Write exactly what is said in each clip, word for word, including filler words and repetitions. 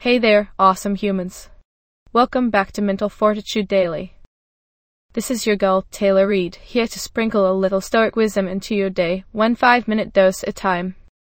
Hey there, awesome humans. Welcome back to Mental Fortitude Daily. This is your girl, Taylor Reed, here to sprinkle a little stoic wisdom into your day, one five-minute dose at a time.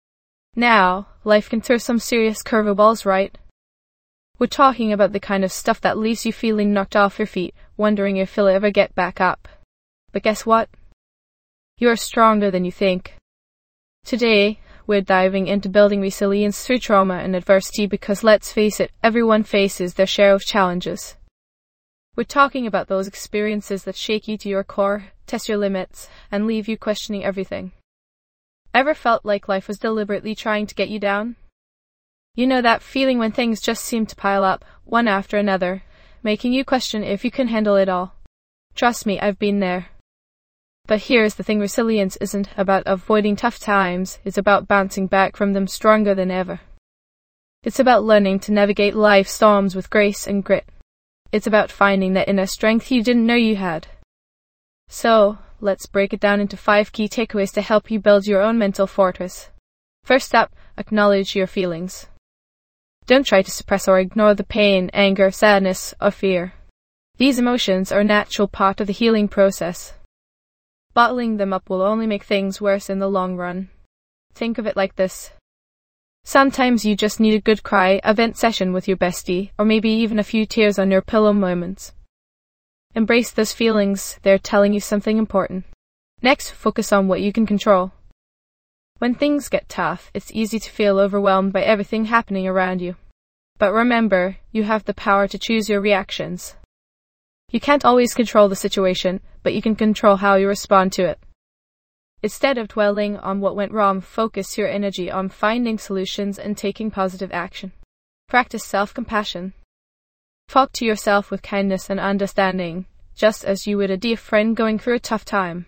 Now, life can throw some serious curveballs, right? We're talking about the kind of stuff that leaves you feeling knocked off your feet, wondering if you'll ever get back up. But guess what? You're stronger than you think. Today, we're diving into building resilience through trauma and adversity because, let's face it, everyone faces their share of challenges. We're talking about those experiences that shake you to your core, test your limits, and leave you questioning everything. Ever felt like life was deliberately trying to get you down? You know that feeling when things just seem to pile up, one after another, making you question if you can handle it all. Trust me, I've been there. But here's the thing, resilience isn't about avoiding tough times, it's about bouncing back from them stronger than ever. It's about learning to navigate life's storms with grace and grit. It's about finding that inner strength you didn't know you had. So, let's break it down into five key takeaways to help you build your own mental fortress. First up, acknowledge your feelings. Don't try to suppress or ignore the pain, anger, sadness, or fear. These emotions are a natural part of the healing process. Bottling them up will only make things worse in the long run. Think of it like this. Sometimes you just need a good cry, a vent session with your bestie, or maybe even a few tears on your pillow moments. Embrace those feelings, they're telling you something important. Next, focus on what you can control. When things get tough, it's easy to feel overwhelmed by everything happening around you. But remember, you have the power to choose your reactions. You can't always control the situation, but you can control how you respond to it. Instead of dwelling on what went wrong, focus your energy on finding solutions and taking positive action. Practice self-compassion. Talk to yourself with kindness and understanding, just as you would a dear friend going through a tough time.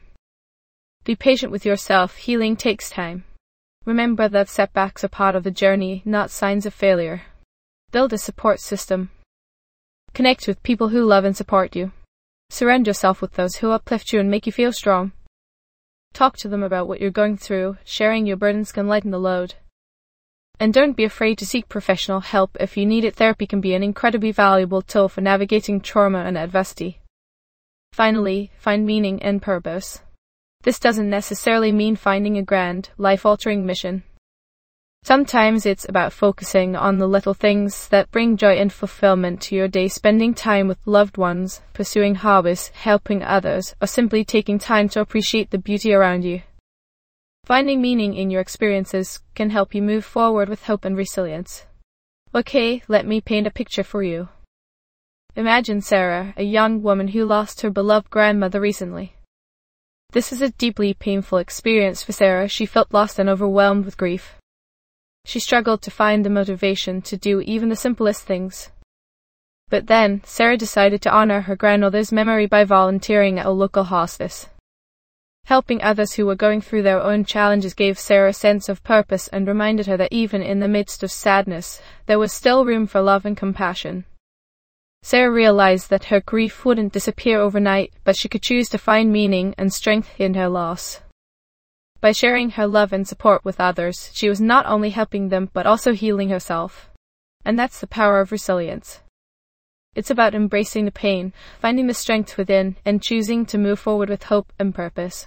Be patient with yourself, healing takes time. Remember that setbacks are part of the journey, not signs of failure. Build a support system. Connect with people who love and support you. Surround yourself with those who uplift you and make you feel strong. Talk to them about what you're going through. Sharing your burdens can lighten the load. And don't be afraid to seek professional help if you need it. Therapy can be an incredibly valuable tool for navigating trauma and adversity. Finally, find meaning and purpose. This doesn't necessarily mean finding a grand, life-altering mission. Sometimes it's about focusing on the little things that bring joy and fulfillment to your day, spending time with loved ones, pursuing hobbies, helping others, or simply taking time to appreciate the beauty around you. Finding meaning in your experiences can help you move forward with hope and resilience. Okay, let me paint a picture for you. Imagine Sarah, a young woman who lost her beloved grandmother recently. This is a deeply painful experience for Sarah. She felt lost and overwhelmed with grief. She struggled to find the motivation to do even the simplest things. But then, Sarah decided to honor her grandmother's memory by volunteering at a local hospice. Helping others who were going through their own challenges gave Sarah a sense of purpose and reminded her that even in the midst of sadness, there was still room for love and compassion. Sarah realized that her grief wouldn't disappear overnight, but she could choose to find meaning and strength in her loss. By sharing her love and support with others, she was not only helping them but also healing herself. And that's the power of resilience. It's about embracing the pain, finding the strength within, and choosing to move forward with hope and purpose.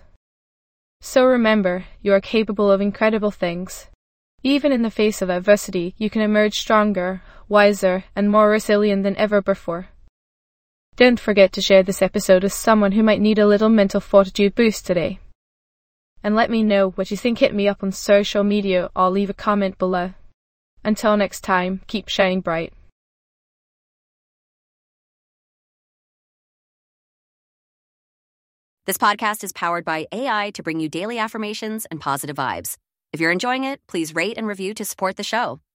So remember, you are capable of incredible things. Even in the face of adversity, you can emerge stronger, wiser, and more resilient than ever before. Don't forget to share this episode with someone who might need a little mental fortitude boost today. And let me know what you think. Hit me up on social media or leave a comment below. Until next time, keep shining bright. This podcast is powered by A I to bring you daily affirmations and positive vibes. If you're enjoying it, please rate and review to support the show.